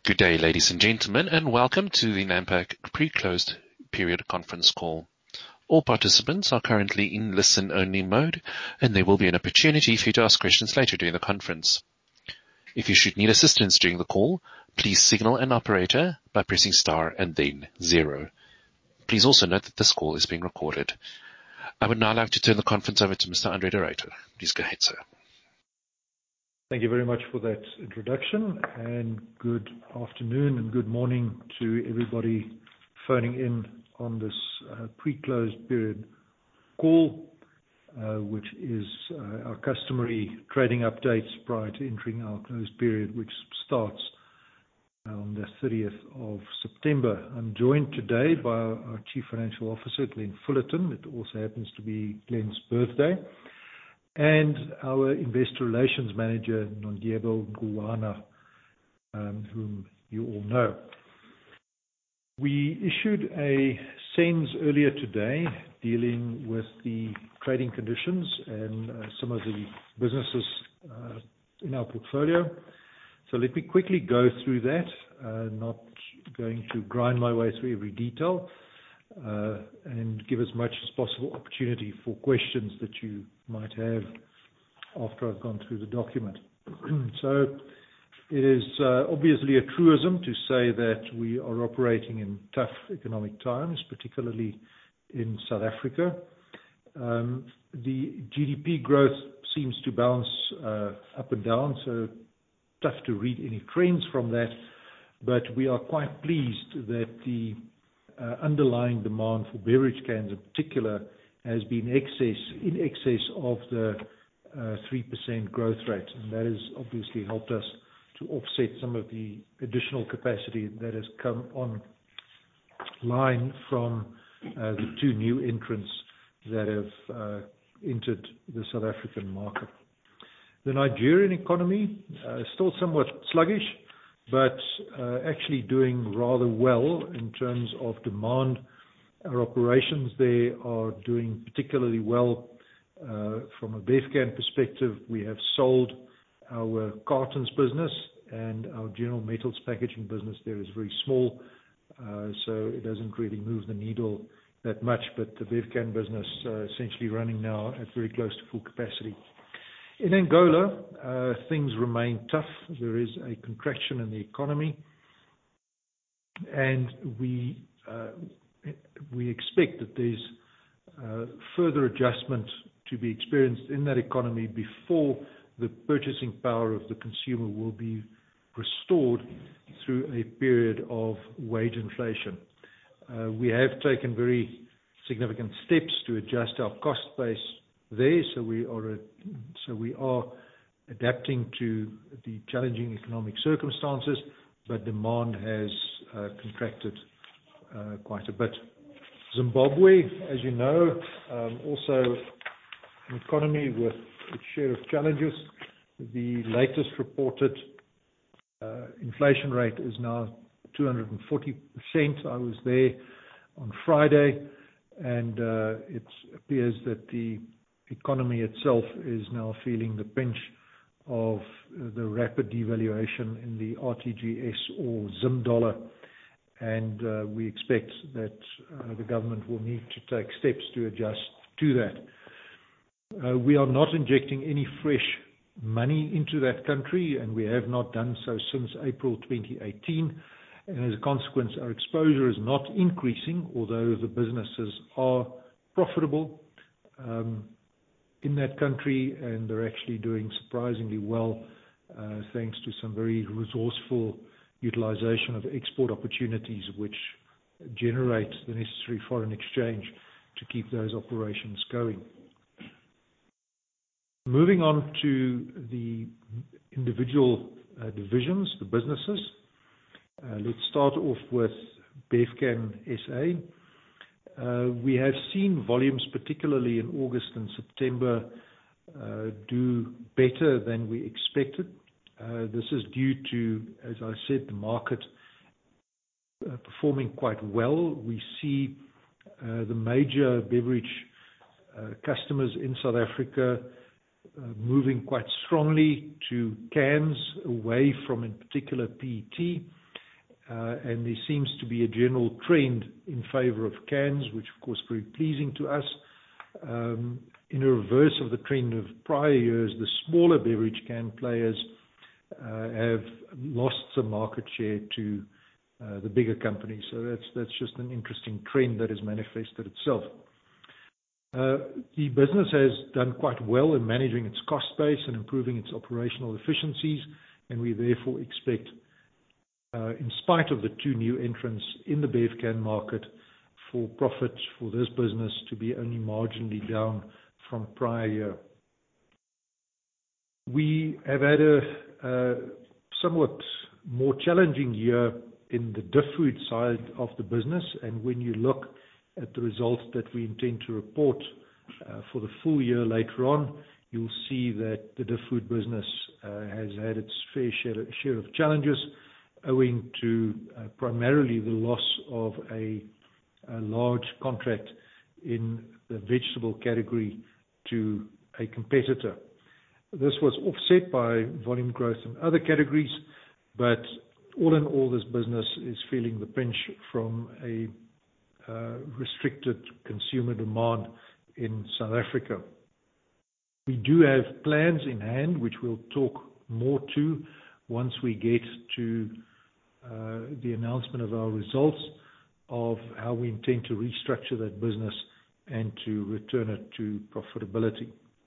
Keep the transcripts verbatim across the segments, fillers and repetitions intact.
Good day, ladies and gentlemen, and welcome to the Nampak pre-closed period conference call. All participants are currently in listen-only mode, and there will be an opportunity for you to ask questions later during the conference. If you should need assistance during the call, please signal an operator by pressing star and then zero. Please also note that this call is being recorded. I would now like to turn the conference over to Mister Andre de Ruyter. Please go ahead, sir. Thank you very much for that introduction, and good afternoon and good morning to everybody phoning in on this uh, pre-closed period call, uh, which is uh, our customary trading updates prior to entering our closed period, which starts on the thirtieth of September. I'm joined today by our, our Chief Financial Officer, Glenn Fullerton. It also happens to be Glenn's birthday. And our Investor Relations Manager, Nondyebo Ngubane, um, whom you all know. We issued a SENS earlier today dealing with the trading conditions and uh, some of the businesses uh, in our portfolio. So let me quickly go through that, uh, not going to grind my way through every detail. Uh, and give as much as possible opportunity for questions that you might have after I've gone through the document. So it is uh, obviously a truism to say that we are operating in tough economic times, particularly in South Africa. Um, the G D P growth seems to bounce uh, up and down, so tough to read any trends from that, but we are quite pleased that the Uh, underlying demand for beverage cans in particular has been excess, in excess of the uh, three percent growth rate. And that has obviously helped us to offset some of the additional capacity that has come online from uh, the two new entrants that have uh, entered the South African market. The Nigerian economy uh, is still somewhat sluggish, but uh, actually doing rather well in terms of demand. Our operations there are doing particularly well uh, from a Bevcan perspective. We have sold our cartons business, and our general metals packaging business there is very small, uh, so it doesn't really move the needle that much, but the Bevcan business uh, essentially running now at very close to full capacity. In Angola, uh, things remain tough. There is a contraction in the economy, and we uh, we expect that there's uh, further adjustment to be experienced in that economy before the purchasing power of the consumer will be restored through a period of wage inflation. Uh, we have taken very significant steps to adjust our cost base there, so we are so we are adapting to the challenging economic circumstances, but demand has uh, contracted uh, quite a bit. Zimbabwe, as you know, um, also an economy with its share of challenges. The latest reported uh, inflation rate is now two hundred forty percent. I was there on Friday, and uh, it appears that the economy itself is now feeling the pinch of the rapid devaluation in the R T G S or Zim dollar, and uh, we expect that uh, the government will need to take steps to adjust to that. Uh, we are not injecting any fresh money into that country, and we have not done so since April twenty eighteen, and as a consequence our exposure is not increasing, although the businesses are profitable Um, in that country, and they're actually doing surprisingly well, uh, thanks to some very resourceful utilization of export opportunities, which generate the necessary foreign exchange to keep those operations going. Moving on to the individual uh, divisions, the businesses. Uh, let's start off with Bevcan S A. Uh, we have seen volumes, particularly in August and September, uh, do better than we expected. Uh, this is due to, as I said, the market uh, performing quite well. We see uh, the major beverage uh, customers in South Africa uh, moving quite strongly to cans away from, in particular, P E T. uh, and there seems to be a general trend in favor of cans, which of course is very pleasing to us. Um, in reverse of the trend of prior years, the smaller beverage can players uh, have lost some market share to uh, the bigger companies. So that's that's just an interesting trend that has manifested itself. Uh, the business has done quite well in managing its cost base and improving its operational efficiencies, and we therefore expect, uh, in spite of the two new entrants in the Bevcan market, for profit for this business to be only marginally down from prior year. We have had a, a somewhat more challenging year in the DivFood side of the business, and when you look at the results that we intend to report uh, for the full year later on, you'll see that the DivFood business uh, has had its fair share, share of challenges, owing to uh, primarily the loss of a, a large contract in the vegetable category to a competitor. This was offset by volume growth in other categories, but all in all, this business is feeling the pinch from a uh, restricted consumer demand in South Africa. We do have plans in hand, which we'll talk more to once we get to uh, the announcement of our results, of how we intend to restructure that business and to return it to profitability.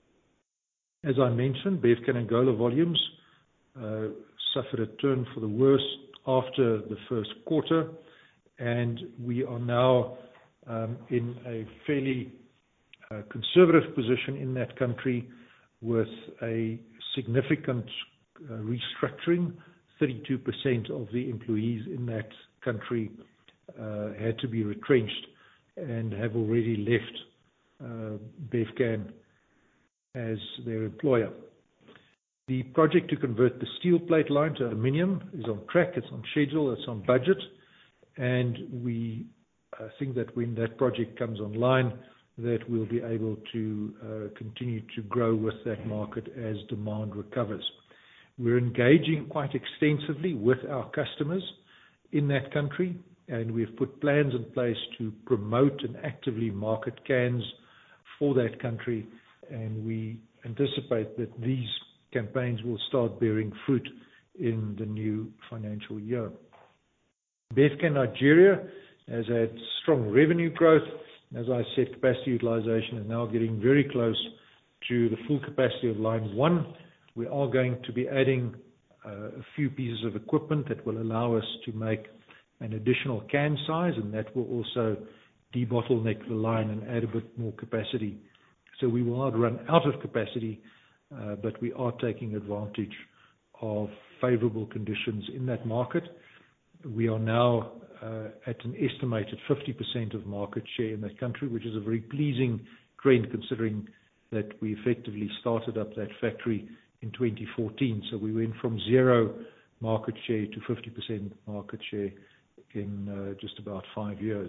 As I mentioned, Bevcan Angola volumes uh, suffered a turn for the worse after the first quarter, and we are now um, in a fairly uh, conservative position in that country with a significant uh, restructuring. thirty-two percent of the employees in that country uh, had to be retrenched and have already left uh, Bevcan as their employer. The project to convert the steel plate line to aluminium is on track, it's on schedule, it's on budget, and we uh, think that when that project comes online, that we'll be able to uh, continue to grow with that market as demand recovers. We're engaging quite extensively with our customers in that country, and we've put plans in place to promote and actively market cans for that country, and we anticipate that these campaigns will start bearing fruit in the new financial year. Bevcan Nigeria has had strong revenue growth. As I said, capacity utilization is now getting very close to the full capacity of line one. We are going to be adding uh, a few pieces of equipment that will allow us to make an additional can size, and that will also debottleneck the line and add a bit more capacity. So we will not run out of capacity, uh, but we are taking advantage of favorable conditions in that market. We are now uh, at an estimated fifty percent of market share in that country, which is a very pleasing trend considering that we effectively started up that factory in twenty fourteen. So we went from zero market share to fifty percent market share in uh, just about five years.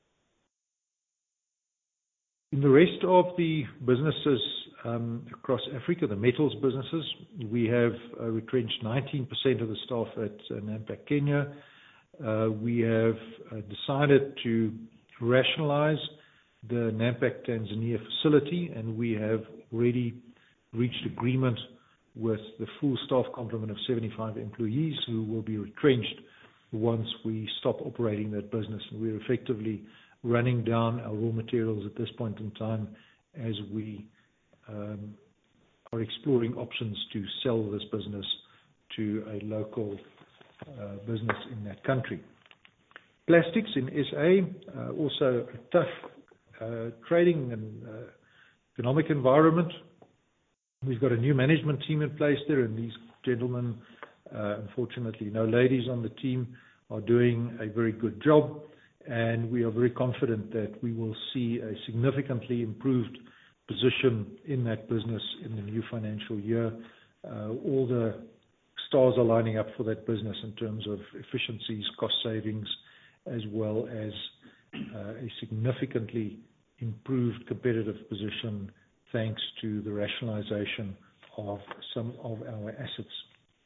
In the rest of the businesses um, across Africa, the metals businesses, we have uh, retrenched nineteen percent of the staff at uh, Nampak Kenya. Uh, we have uh, decided to rationalize the Nampak Tanzania facility, and we have already reached agreement with the full staff complement of seventy-five employees who will be retrenched once we stop operating that business. And we're effectively running down our raw materials at this point in time as we um, are exploring options to sell this business to a local uh, business in that country. Plastics in S A, uh, also a tough uh, trading and uh, economic environment. We've got a new management team in place there, and these gentlemen, uh, unfortunately no ladies on the team, are doing a very good job, and we are very confident that we will see a significantly improved position in that business in the new financial year. Uh, all the stars are lining up for that business in terms of efficiencies, cost savings, as well as uh, a significantly improved competitive position thanks to the rationalization of some of our assets.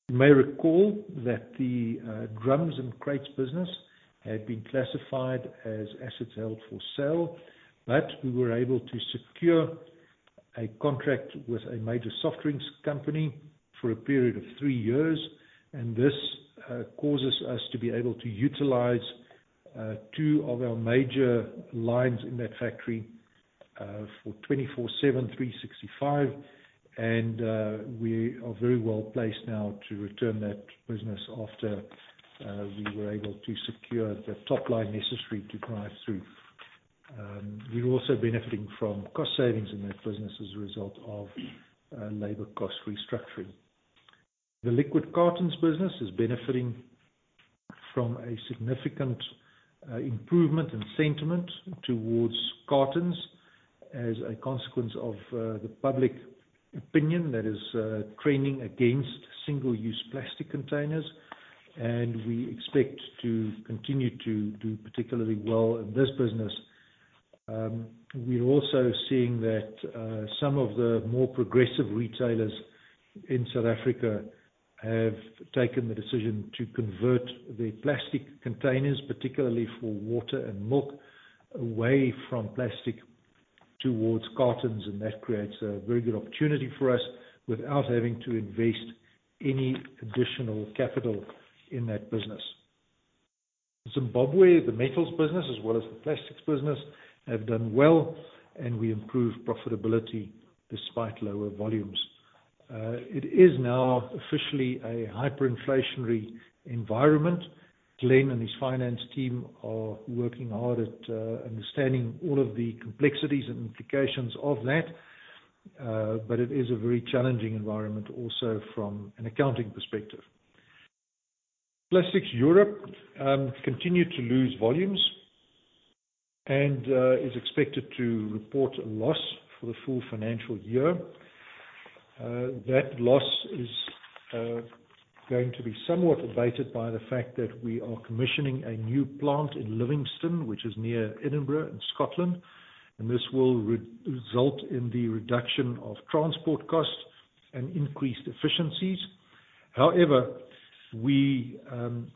You may recall that the uh, drums and crates business had been classified as assets held for sale, but we were able to secure a contract with a major soft drinks company for a period of three years, and this uh, causes us to be able to utilize uh, two of our major lines in that factory uh, for twenty-four seven, three sixty-five, and uh, we are very well placed now to return that business after uh, we were able to secure the top line necessary to drive through. Um, we're also benefiting from cost savings in that business as a result of uh, labor cost restructuring. The liquid cartons business is benefiting from a significant uh, improvement in sentiment towards cartons as a consequence of uh, the public opinion that is uh, trending against single-use plastic containers, and we expect to continue to do particularly well in this business. Um, we're also seeing that uh, some of the more progressive retailers in South Africa have taken the decision to convert their plastic containers, particularly for water and milk, away from plastic towards cartons, and that creates a very good opportunity for us without having to invest any additional capital in that business. Zimbabwe, the metals business as well as the plastics business, have done well, and we improved profitability despite lower volumes. Uh, it is now officially a hyperinflationary environment. Glenn and his finance team are working hard at uh, understanding all of the complexities and implications of that, uh, but it is a very challenging environment also from an accounting perspective. Plastics Europe um, continued to lose volumes and uh, is expected to report a loss for the full financial year. Uh, that loss is uh, going to be somewhat abated by the fact that we are commissioning a new plant in Livingston, which is near Edinburgh in Scotland, and this will re- result in the reduction of transport costs and increased efficiencies. However, we um,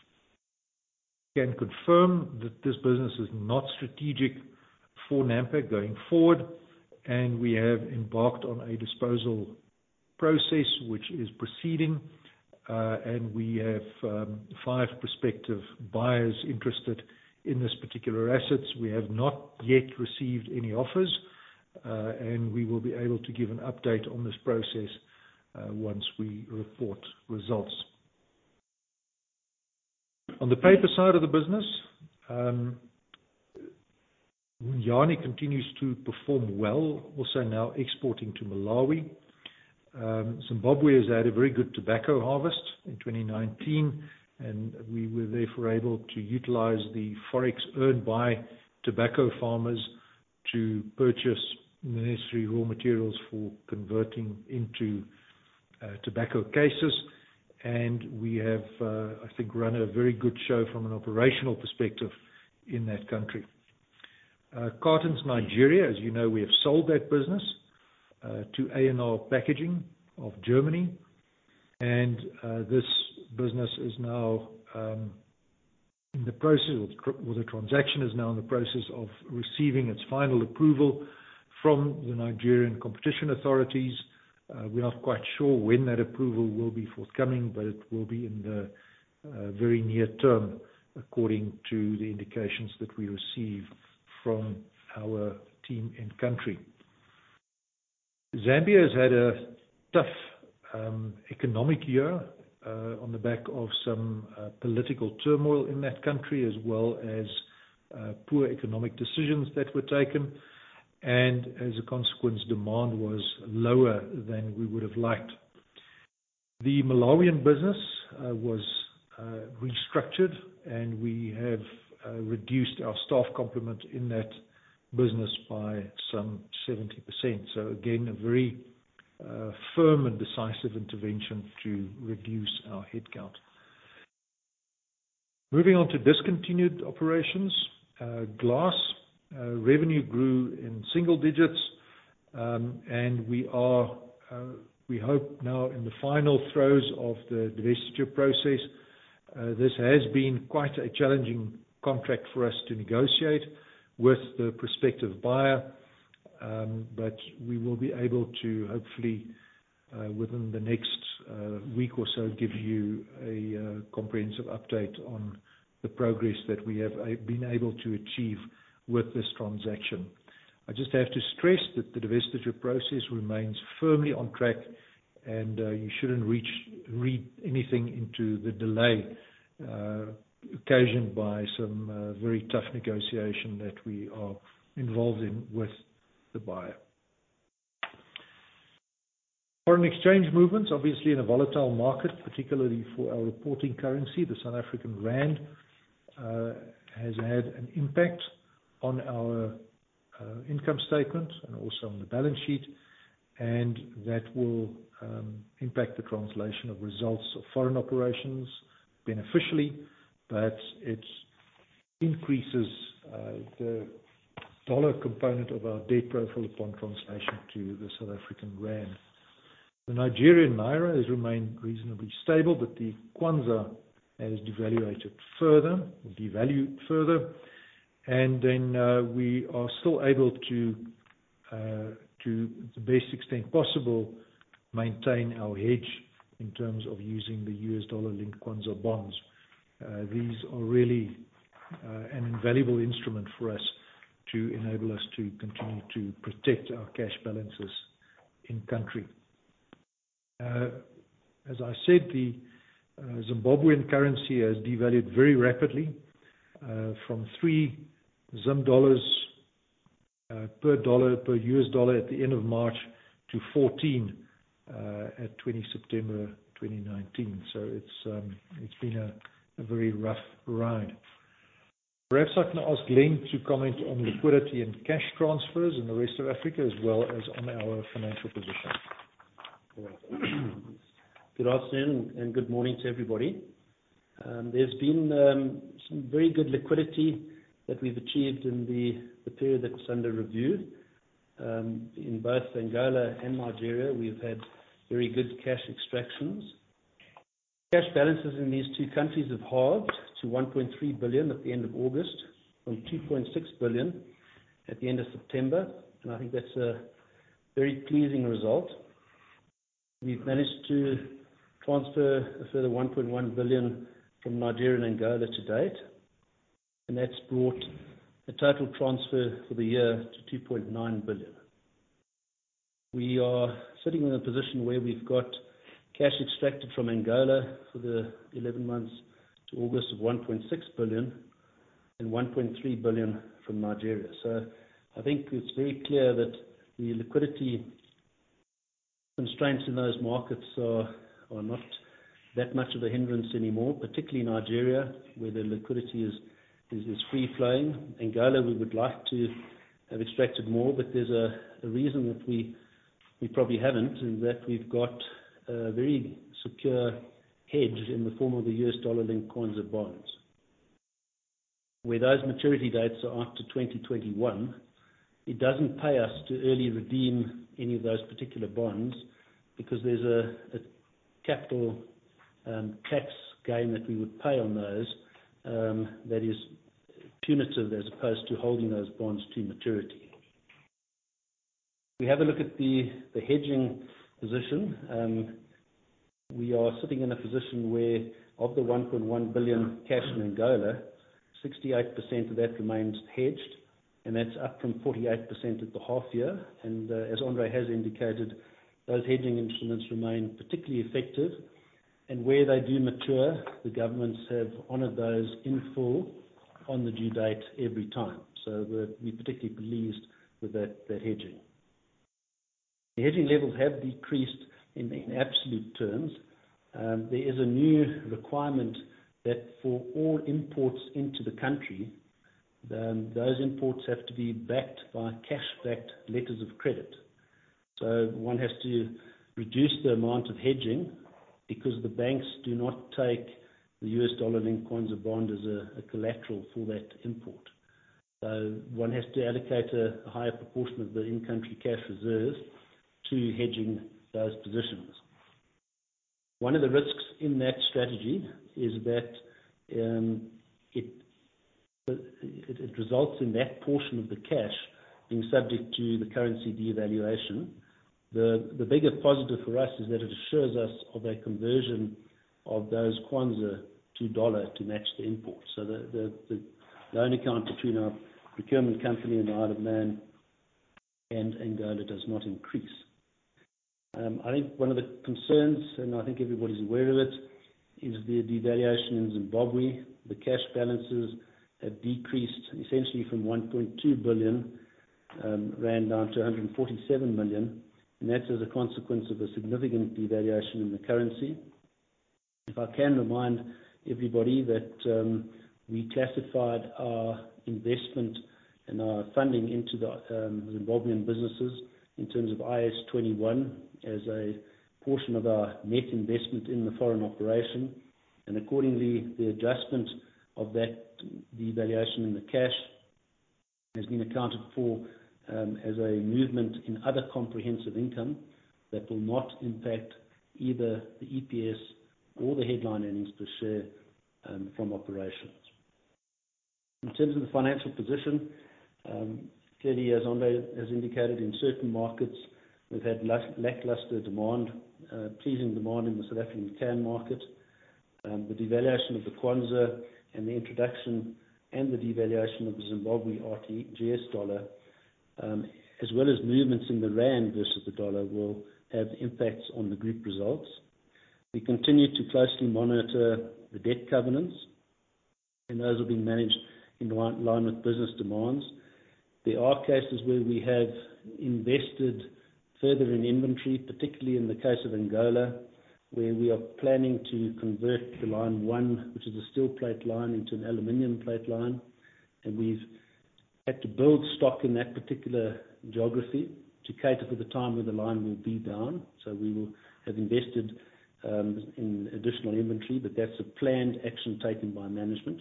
can confirm that this business is not strategic for Nampak going forward, and we have embarked on a disposal process which is proceeding, uh, and we have um, five prospective buyers interested in this particular assets. We have not yet received any offers, uh, and we will be able to give an update on this process uh, once we report results. On the paper side of the business, um, Unyani continues to perform well, also now exporting to Malawi. Um, Zimbabwe has had a very good tobacco harvest in twenty nineteen, and we were therefore able to utilize the forex earned by tobacco farmers to purchase the necessary raw materials for converting into uh, tobacco cases. And we have, uh, I think, run a very good show from an operational perspective in that country. Uh, Cartons Nigeria, as you know, we have sold that business uh, to A and R Packaging of Germany, and uh, this business is now um, in the process, or the transaction is now in the process of receiving its final approval from the Nigerian competition authorities. Uh, we're not quite sure when that approval will be forthcoming, but it will be in the uh, very near term, according to the indications that we receive from our team in country. Zambia has had a tough um, economic year uh, on the back of some uh, political turmoil in that country, as well as uh, poor economic decisions that were taken. And as a consequence, demand was lower than we would have liked. The Malawian business uh, was uh, restructured, and we have uh, reduced our staff complement in that business by some seventy percent. So again, a very uh, firm and decisive intervention to reduce our headcount. Moving on to discontinued operations, uh, glass. Uh, revenue grew in single digits, um, and we are uh, we hope now in the final throes of the divestiture process. Uh, this has been quite a challenging contract for us to negotiate with the prospective buyer, um, but we will be able to hopefully uh, within the next uh, week or so give you a uh, comprehensive update on the progress that we have been able to achieve with this transaction. I just have to stress that the divestiture process remains firmly on track, and uh, you shouldn't reach, read anything into the delay uh, occasioned by some uh, very tough negotiation that we are involved in with the buyer. Foreign exchange movements, obviously in a volatile market, particularly for our reporting currency, the South African rand, uh, has had an impact on our uh, income statement and also on the balance sheet, and that will um, impact the translation of results of foreign operations beneficially, but it increases uh, the dollar component of our debt profile upon translation to the South African rand. The Nigerian naira has remained reasonably stable, but the kwanza has devaluated further, or devalued further, and then uh, we are still able to, uh, to the best extent possible, maintain our hedge in terms of using the U S dollar-linked kwanza bonds. Uh, these are really uh, an invaluable instrument for us to enable us to continue to protect our cash balances in country. Uh, as I said, the uh, Zimbabwean currency has devalued very rapidly uh, from three Zim dollars uh, per dollar, per U S dollar at the end of March to fourteen uh, at the twentieth of September twenty nineteen. So it's, um, it's been a, a very rough ride. Perhaps I can ask Glenn to comment on liquidity and cash transfers in the rest of Africa, as well as on our financial position. Good afternoon and good morning to everybody. Um, there's been um, some very good liquidity that we've achieved in the, the period that's under review. Um, in both Angola and Nigeria, we've had very good cash extractions. Cash balances in these two countries have halved to one point three billion at the end of August from two point six billion at the end of September, and I think that's a very pleasing result. We've managed to transfer a further one point one billion from Nigeria and Angola to date, and that's brought the total transfer for the year to two point nine billion. We are sitting in a position where we've got cash extracted from Angola for the eleven months to August of one point six billion and one point three billion from Nigeria. So I think it's very clear that the liquidity constraints in those markets are, are not that much of a hindrance anymore, particularly Nigeria, where the liquidity is, is, is free-flowing. Angola, we would like to have extracted more, but there's a, a reason that we, we probably haven't, and that we've got a very secure hedge in the form of the U S dollar-linked kwanza bonds, where those maturity dates are out to twenty twenty-one. It doesn't pay us to early redeem any of those particular bonds because there's a, a capital um, tax gain that we would pay on those um, that is punitive as opposed to holding those bonds to maturity. We have a look at the, the hedging position. Um, we are sitting in a position where of the one point one billion cash in Angola, sixty-eight percent of that remains hedged, and that's up from forty-eight percent at the half year. And uh, as Andre has indicated, those hedging instruments remain particularly effective. And where they do mature, the governments have honoured those in full on the due date every time. So we're, we're particularly pleased with that, that hedging. The hedging levels have decreased in, in absolute terms. Um, there is a new requirement that for all imports into the country, Um, those imports have to be backed by cash-backed letters of credit. So one has to reduce the amount of hedging because the banks do not take the U S dollar-linked kwanza bond as a, a collateral for that import. So one has to allocate a, a higher proportion of the in-country cash reserves to hedging those positions. One of the risks in that strategy is that um, it, it, it results in that portion of the cash being subject to the currency devaluation. The, the bigger positive for us is that it assures us of a conversion of those kwanza to dollar to match the import. So the, the, the loan account between our procurement company in the Isle of Man and Angola does not increase. Um, I think one of the concerns, and I think everybody's aware of it, is the devaluation in Zimbabwe. The cash balances have decreased essentially from one point two billion um, rand down to one hundred forty-seven million, and that's as a consequence of a significant devaluation in the currency. If I can remind everybody that um, we classified our investment and our funding into the um, Zimbabwean businesses in terms of I A S twenty-one as a portion of our net investment in the foreign operation, and accordingly the adjustment of that devaluation in the cash has been accounted for um, as a movement in other comprehensive income that will not impact either the E P S or the headline earnings per share um, from operations. In terms of the financial position, um, clearly, as Andre has indicated, in certain markets we've had lackluster demand, uh, pleasing demand in the South African can market. Um, the devaluation of the kwanza and the introduction and the devaluation of the Zimbabwe R T G S dollar, um, as well as movements in the rand versus the dollar, will have impacts on the group results. We continue to closely monitor the debt covenants, and those are being managed in line with business demands. There are cases where we have invested further in inventory, particularly in the case of Angola, where we are planning to convert the line one, which is a steel plate line, into an aluminium plate line, and we've had to build stock in that particular geography to cater for the time where the line will be down. So we will have invested um, in additional inventory, but that's a planned action taken by management.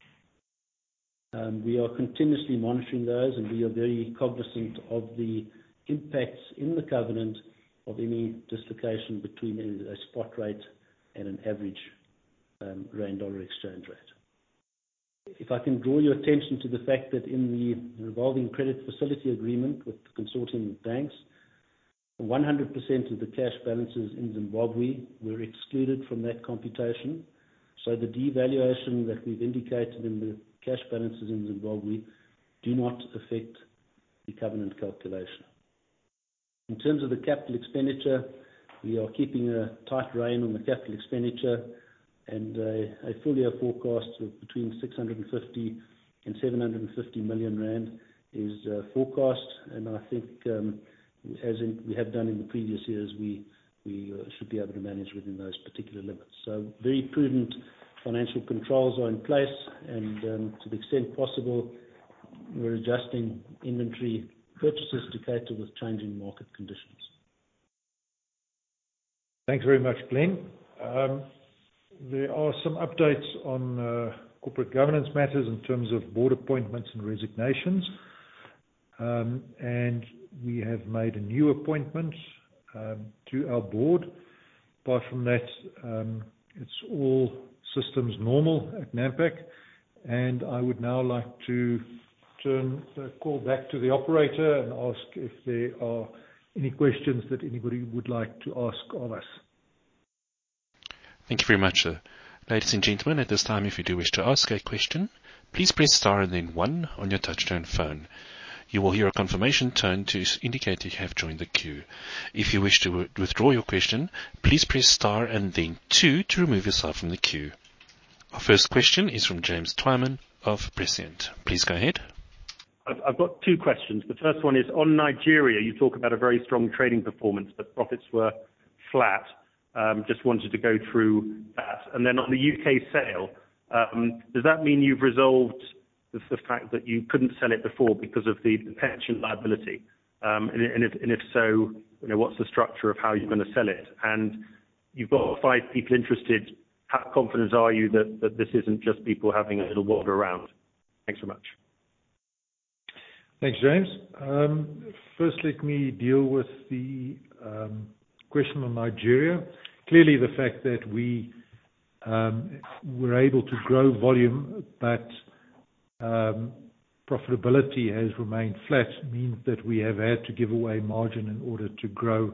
Um, we are continuously monitoring those, and we are very cognizant of the impacts in the covenant of any dislocation between a, a spot rate and an average um, rand-dollar exchange rate. If I can draw your attention to the fact that in the revolving credit facility agreement with the consortium of banks, one hundred percent of the cash balances in Zimbabwe were excluded from that computation. So the devaluation that we've indicated in the cash balances in Zimbabwe do not affect the covenant calculation. In terms of the capital expenditure, we are keeping a tight rein on the capital expenditure, and a, a full year forecast of between six hundred fifty and seven hundred fifty million rand is uh, forecast, and I think um, as in, we have done in the previous years, we, we uh, should be able to manage within those particular limits. So very prudent financial controls are in place, and um, to the extent possible, we're adjusting inventory purchases to cater with changing market conditions. Thanks very much, Glenn. Um, there are some updates on uh, corporate governance matters in terms of board appointments and resignations. Um, and we have made a new appointment um, to our board. Apart from that, um, it's all systems normal at Nampak, and I would now like to turn the call back to the operator and ask if there are any questions that anybody would like to ask of us. Thank you very much, sir. Ladies and gentlemen, at this time, if you do wish to ask a question, please press star and then one on your touchtone phone. You will hear a confirmation tone to indicate you have joined the queue. If you wish to withdraw your question, please press star and then two to remove yourself from the queue. Our first question is from James Twyman of Prescient. Please go ahead. I've got two questions. The first one is on Nigeria. You talk about a very strong trading performance, but profits were flat. Um, just wanted to go through that. And then on the U K sale, um, does that mean you've resolved the, the fact that you couldn't sell it before because of the, the pension liability? Um, and, and, if, and if so, you know, what's the structure of how you're going to sell it? And you've got five people interested. How confident are you that, that this isn't just people having a little wander around? Thanks so much. Thanks, James. Um, first, let me deal with the um, question on Nigeria. Clearly, the fact that we um, were able to grow volume, but um, profitability has remained flat, means that we have had to give away margin in order to grow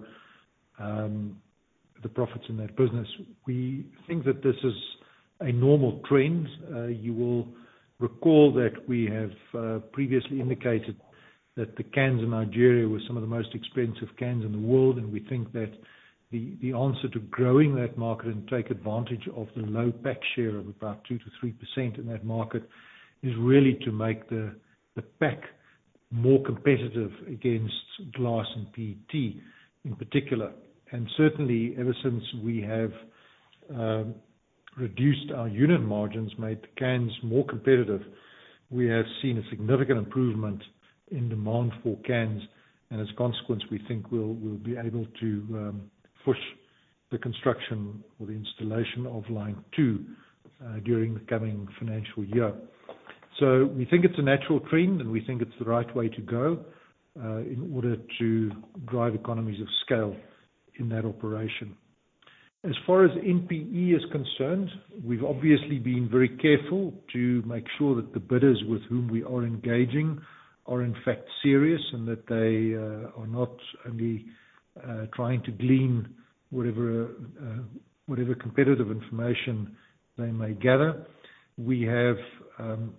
um, the profits in that business. We think that this is a normal trend. Uh, you will recall that we have uh, previously indicated that the cans in Nigeria were some of the most expensive cans in the world, and we think that the, the answer to growing that market and take advantage of the low pack share of about two to three percent in that market is really to make the, the pack more competitive against glass and P E T in particular. And certainly, ever since we have um, reduced our unit margins, made the cans more competitive, we have seen a significant improvement in demand for cans, and as a consequence, we think we'll we'll be able to um, push the construction or the installation of line two uh, during the coming financial year. So we think it's a natural trend, and we think it's the right way to go uh, in order to drive economies of scale in that operation. As far as N P E is concerned, we've obviously been very careful to make sure that the bidders with whom we are engaging are in fact serious, and that they uh, are not only uh, trying to glean whatever uh, whatever competitive information they may gather. We have um,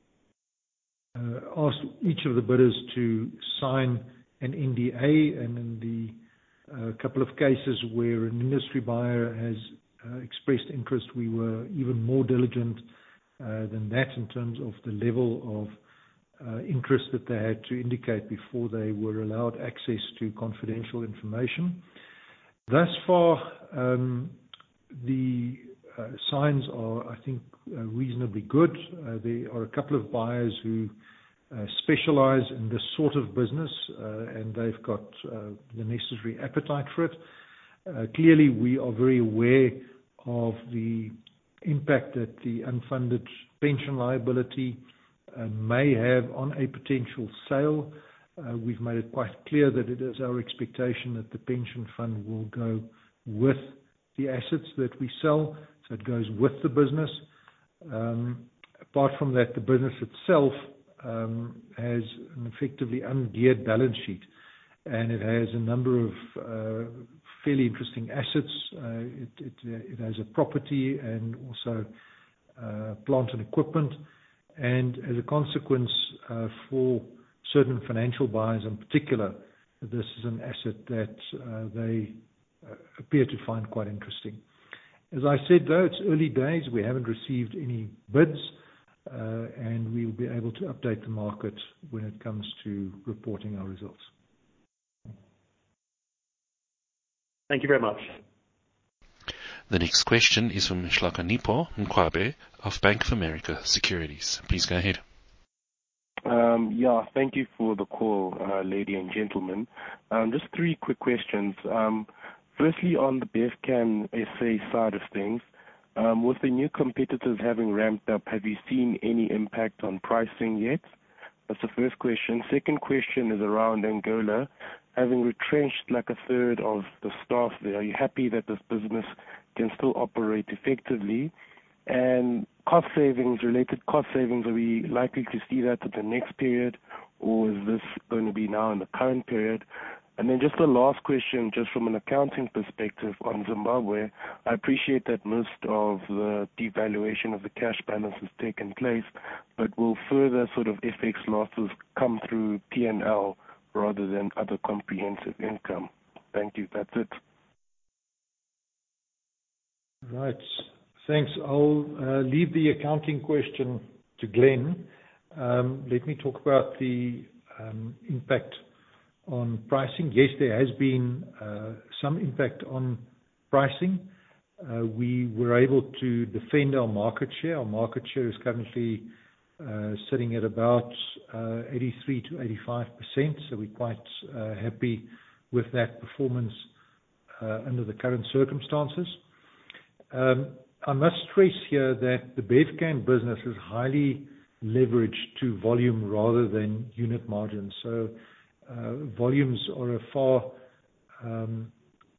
uh, asked each of the bidders to sign an N D A, and in the a couple of cases where an industry buyer has uh, expressed interest, we were even more diligent uh, than that in terms of the level of uh, interest that they had to indicate before they were allowed access to confidential information. Thus far, um, the uh, signs are, I think, uh, reasonably good. Uh, there are a couple of buyers who Uh, specialize in this sort of business, uh, and they've got uh, the necessary appetite for it. Uh, clearly, we are very aware of the impact that the unfunded pension liability uh, may have on a potential sale. Uh, we've made it quite clear that it is our expectation that the pension fund will go with the assets that we sell, so it goes with the business. Um, apart from that, the business itself Um, has an effectively ungeared balance sheet, and it has a number of uh, fairly interesting assets. Uh, it, it, it has a property and also uh, plant and equipment, and as a consequence, uh, for certain financial buyers in particular, this is an asset that uh, they uh, appear to find quite interesting. As I said, though, it's early days. We haven't received any bids. Uh, and we will be able to update the market when it comes to reporting our results. Thank you very much. The next question is from Hlakanipho Mkwabe of Bank of America Securities. Please go ahead. Um, yeah, thank you for the call, uh, lady and gentlemen. Um, just three quick questions. Um, firstly, on the Bevcan S A side of things, Um, with the new competitors having ramped up, have you seen any impact on pricing yet? That's the first question. Second question is around Angola. Having retrenched like a third of the staff there, are you happy that this business can still operate effectively? And cost savings, related cost savings, are we likely to see that in the next period, or is this going to be now in the current period? And then just the last question, just from an accounting perspective on Zimbabwe, I appreciate that most of the devaluation of the cash balance has taken place, but will further sort of F X losses come through P and L rather than other comprehensive income? Thank you. That's it. Right. Thanks. I'll uh, leave the accounting question to Glenn. Um, let me talk about the um, impact on pricing. Yes, there has been uh, some impact on pricing. Uh, we were able to defend our market share. Our market share is currently uh, sitting at about uh, eighty-three to eighty-five percent, so we're quite uh, happy with that performance uh, under the current circumstances. Um, I must stress here that the Bevcan business is highly leveraged to volume rather than unit margins. So Uh, volumes are a far um,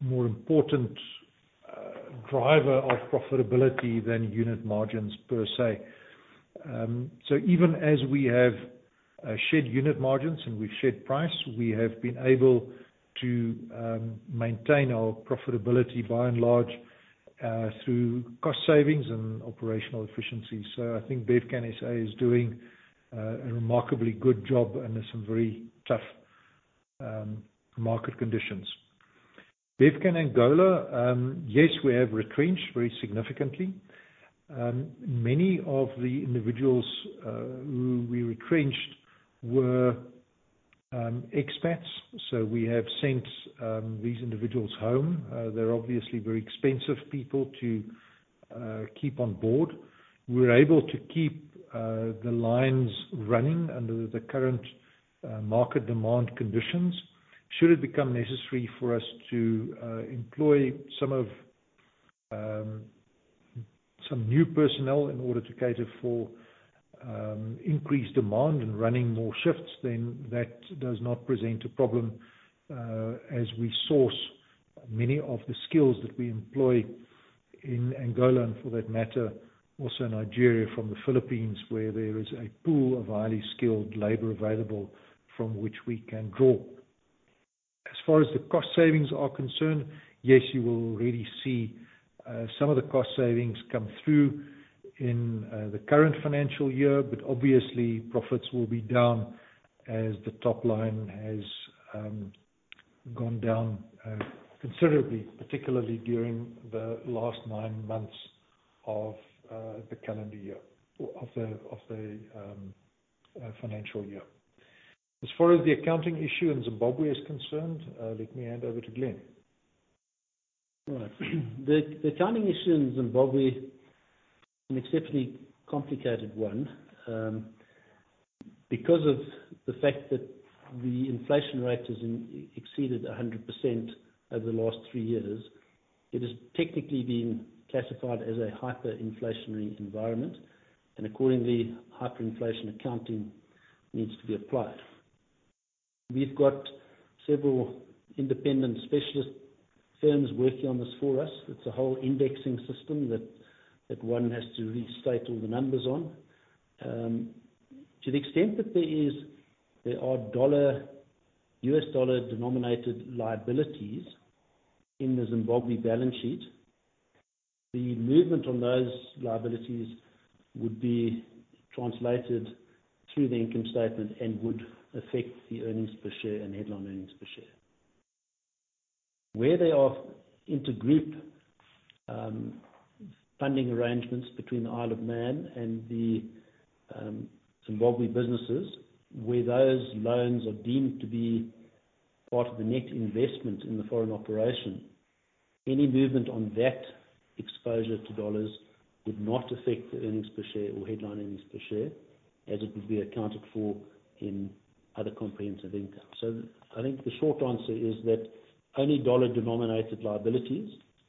more important uh, driver of profitability than unit margins per se. Um, so even as we have uh, shed unit margins and we've shed price, we have been able to um, maintain our profitability by and large uh, through cost savings and operational efficiency. So I think Bevcan S A is doing uh, a remarkably good job under some very tough um, market conditions. Bevcan Angola, um, yes, we have retrenched very significantly. Um, many of the individuals uh, who we retrenched were um, expats, so we have sent um, these individuals home. Uh, they're obviously very expensive people to uh, keep on board. We're able to keep uh, the lines running under the current uh, market demand conditions. Should it become necessary for us to uh, employ some of um, some new personnel in order to cater for um, increased demand and running more shifts, then that does not present a problem uh, as we source many of the skills that we employ in Angola and, for that matter, also Nigeria from the Philippines, where there is a pool of highly skilled labor available from which we can draw. As far as the cost savings are concerned, yes, you will already see uh, some of the cost savings come through in uh, the current financial year, but obviously profits will be down as the top line has um, gone down uh, considerably, particularly during the last nine months of uh, the calendar year, of the, of the um, uh, financial year. As far as the accounting issue in Zimbabwe is concerned, uh, let me hand over to Glenn. Right. The, the accounting issue in Zimbabwe is an exceptionally complicated one um, because of the fact that the inflation rate has in, exceeded one hundred percent over the last three years. It has technically been classified as a hyperinflationary environment, and accordingly, hyperinflation accounting needs to be applied. We've got several independent specialist firms working on this for us. It's a whole indexing system that, that one has to restate all the numbers on. Um, to the extent that there is, there are dollar, U S dollar denominated liabilities in the Zimbabwe balance sheet, the movement on those liabilities would be translated through the income statement and would affect the earnings per share and headline earnings per share. Where there are intergroup um, funding arrangements between the Isle of Man and the um, Zimbabwe businesses, where those loans are deemed to be part of the net investment in the foreign operation, any movement on that exposure to dollars would not affect the earnings per share or headline earnings per share, as it would be accounted for in other comprehensive income. So I think the short answer is that only dollar-denominated liabilities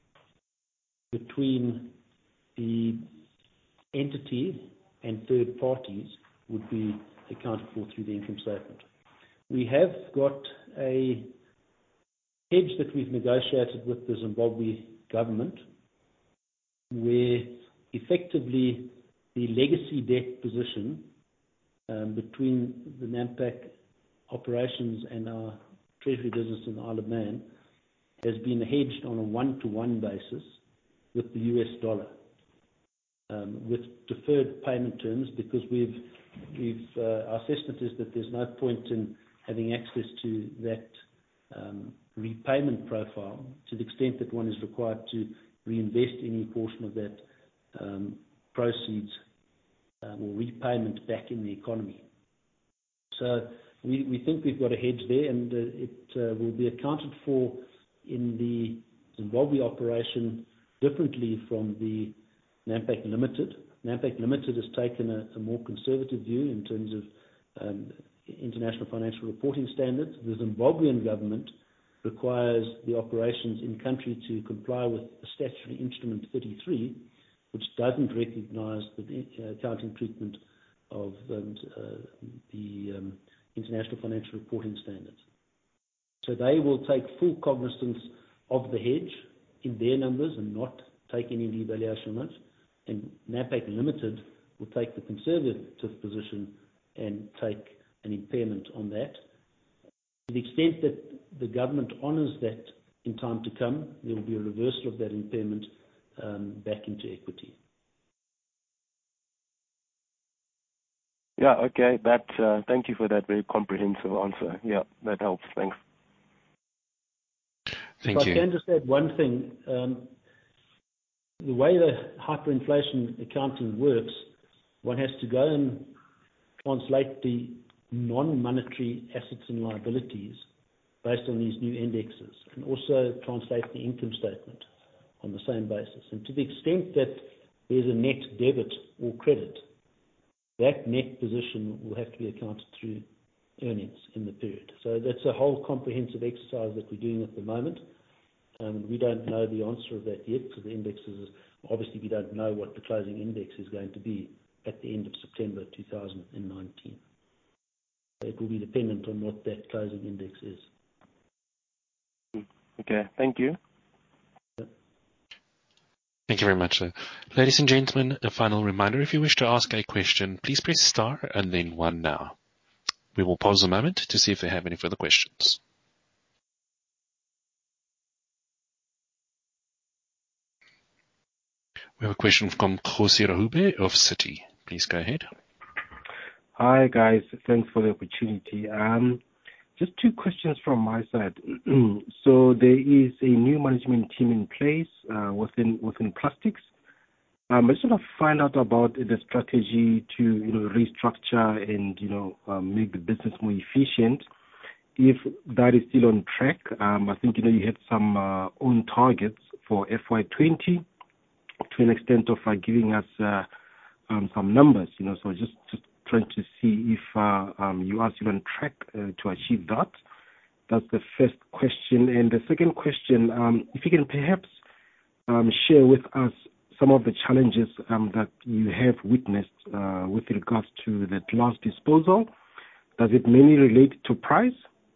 between the entity and third parties would be accounted for through the income statement. We have got a hedge that we've negotiated with the Zimbabwe government, where effectively the legacy debt position um, between the Nampak operations and our treasury business in the Isle of Man has been hedged on a one-to-one basis with the U S dollar, um, with deferred payment terms, because we've, we've uh, our assessment is that there's no point in having access to that um, repayment profile to the extent that one is required to reinvest any portion of that um, proceeds um, or repayment back in the economy. So we, we think we've got a hedge there, and uh, it uh, will be accounted for in the Zimbabwe operation differently from the Nampak Limited. Nampak Limited has taken a, a more conservative view in terms of um, international financial reporting standards. The Zimbabwean government requires the operations in country to comply with the statutory instrument thirty-three, which doesn't recognize the uh, accounting treatment of um, uh, the um, international financial reporting standards. So they will take full cognizance of the hedge in their numbers and not take any devaluation on it. And Nampak Limited will take the conservative position and take an impairment on that. To the extent that the government honours that in time to come, there will be a reversal of that impairment um, back into equity. Yeah, okay. That uh, thank you for that very comprehensive answer. Yeah, that helps. Thanks. Thank if you. I can just add one thing. Um, the way the hyperinflation accounting works, one has to go and translate the non-monetary assets and liabilities based on these new indexes, and also translate the income statement on the same basis. And to the extent that there's a net debit or credit, that net position will have to be accounted through earnings in the period. So that's a whole comprehensive exercise that we're doing at the moment. Um, we don't know the answer of that yet, because the indexes, obviously we don't know what the closing index is going to be at the end of September two thousand nineteen. So it will be dependent on what that closing index is. Okay, thank you. Thank you very much, sir. Ladies and gentlemen, a final reminder, if you wish to ask a question, please press star and then one now. We will pause a moment to see if they have any further questions. We have a question from Khosi Rahube of Citi. Please go ahead. Hi, guys. Thanks for the opportunity. Um, just two questions from my side. So there is a new management team in place uh, within within plastics. Um, I just want to find out about the strategy to you know restructure and you know um, make the business more efficient. If that is still on track, um, I think you know you had some uh, own targets for F Y twenty to an extent of uh, giving us uh, um, some numbers. You know, so just just trying to see if uh, um, you are still on track uh, to achieve that. That's the first question. And the second question, um, if you can perhaps um, share with us some of the challenges um, that you have witnessed uh, with regards to the glass disposal. Does it mainly relate to price?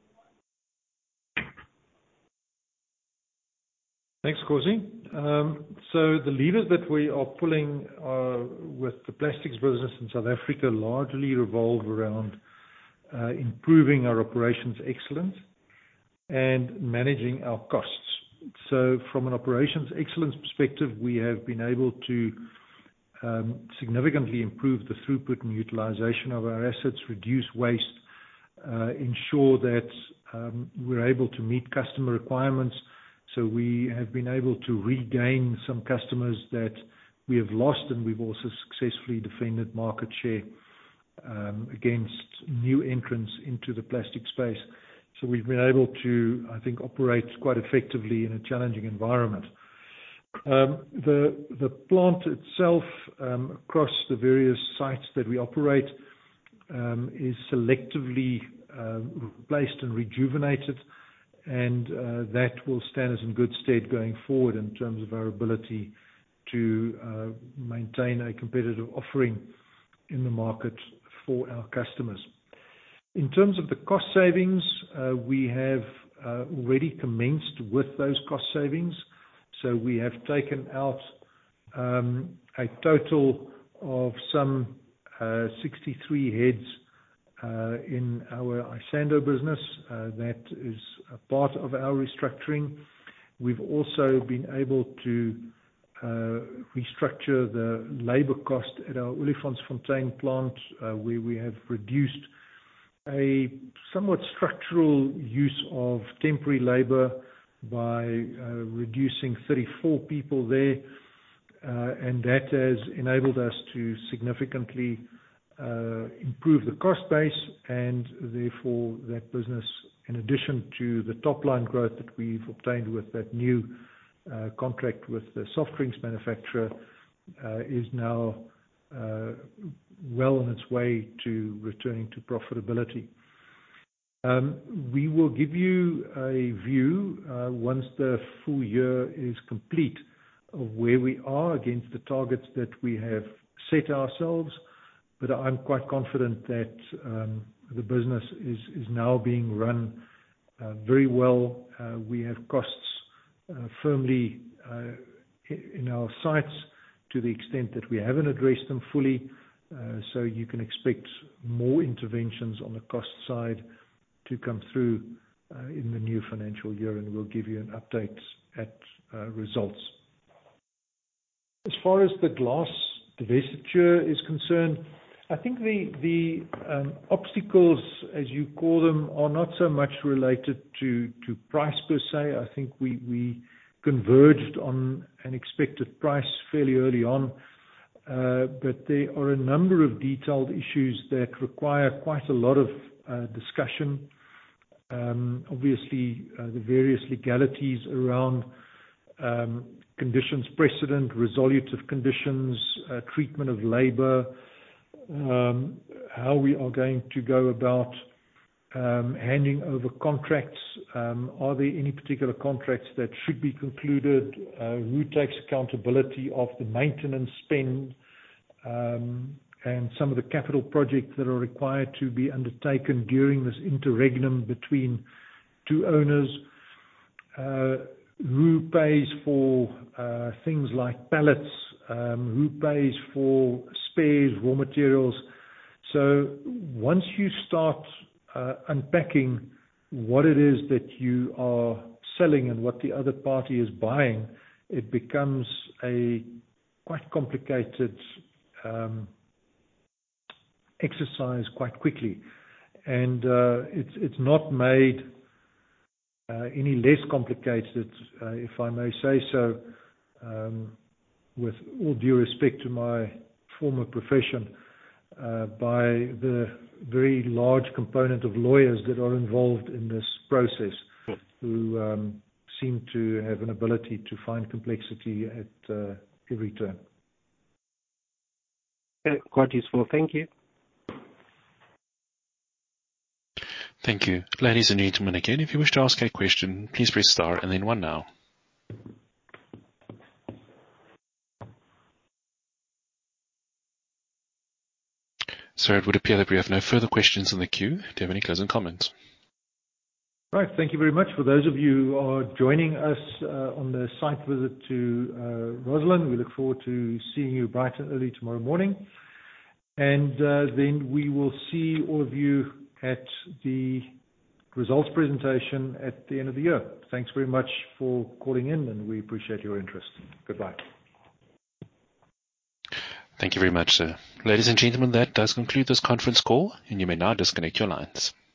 Thanks, Khosi. Um, so the levers that we are pulling uh, with the plastics business in South Africa largely revolve around uh, improving our operations excellence and managing our costs. So from an operations excellence perspective, we have been able to um, significantly improve the throughput and utilization of our assets, reduce waste, uh, ensure that um, we're able to meet customer requirements. So we have been able to regain some customers that we have lost, and we've also successfully defended market share um, against new entrants into the plastic space. So we've been able to, I think, operate quite effectively in a challenging environment. Um, the the plant itself, um, across the various sites that we operate, um, is selectively uh, replaced and rejuvenated. And uh, that will stand us in good stead going forward in terms of our ability to uh, maintain a competitive offering in the market for our customers. In terms of the cost savings, uh, we have uh, already commenced with those cost savings. So we have taken out um, a total of some uh, sixty-three heads Uh, in our Isando business. Uh, that is a part of our restructuring. We've also been able to uh, restructure the labor cost at our Olifantsfontein plant, uh, where we have reduced a somewhat structural use of temporary labor by uh, reducing thirty-four people there, uh, and that has enabled us to significantly Uh, improve the cost base, and therefore that business, in addition to the top line growth that we've obtained with that new uh, contract with the soft drinks manufacturer, uh, is now uh, well on its way to returning to profitability. Um, we will give you a view uh, once the full year is complete of where we are against the targets that we have set ourselves. But I'm quite confident that um, the business is, is now being run uh, very well. Uh, we have costs uh, firmly uh, in our sights to the extent that we haven't addressed them fully. Uh, so you can expect more interventions on the cost side to come through uh, in the new financial year, and we'll give you an update at uh, results. As far as the glass divestiture is concerned, I think the the um, obstacles, as you call them, are not so much related to, to price per se. I think we, we converged on an expected price fairly early on, uh, but there are a number of detailed issues that require quite a lot of uh, discussion. Um, obviously, uh, the various legalities around um, conditions precedent, resolutive conditions, uh, treatment of labor, um, how we are going to go about um, handing over contracts. Um, are there any particular contracts that should be concluded? Uh, who takes accountability of the maintenance spend um, and some of the capital projects that are required to be undertaken during this interregnum between two owners? Uh, who pays for uh, things like pallets? Um, who pays for spares, raw materials? So once you start uh, unpacking what it is that you are selling and what the other party is buying, it becomes a quite complicated um, exercise quite quickly. And uh, it's, it's not made uh, any less complicated, uh, if I may say so, um, with all due respect to my former profession, uh, by the very large component of lawyers that are involved in this process, who um, seem to have an ability to find complexity at uh, every turn. Okay, quite useful. Thank you. Thank you. Ladies and gentlemen, again, if you wish to ask a question, please press star and then one now. So it would appear that we have no further questions in the queue. Do you have any closing comments? Right. Thank you very much. For those of you who are joining us uh, on the site visit to uh, Rosalind, we look forward to seeing you bright and early tomorrow morning. And uh, then we will see all of you at the results presentation at the end of the year. Thanks very much for calling in, and we appreciate your interest. Goodbye. Thank you very much, sir. Ladies and gentlemen, that does conclude this conference call, and you may now disconnect your lines.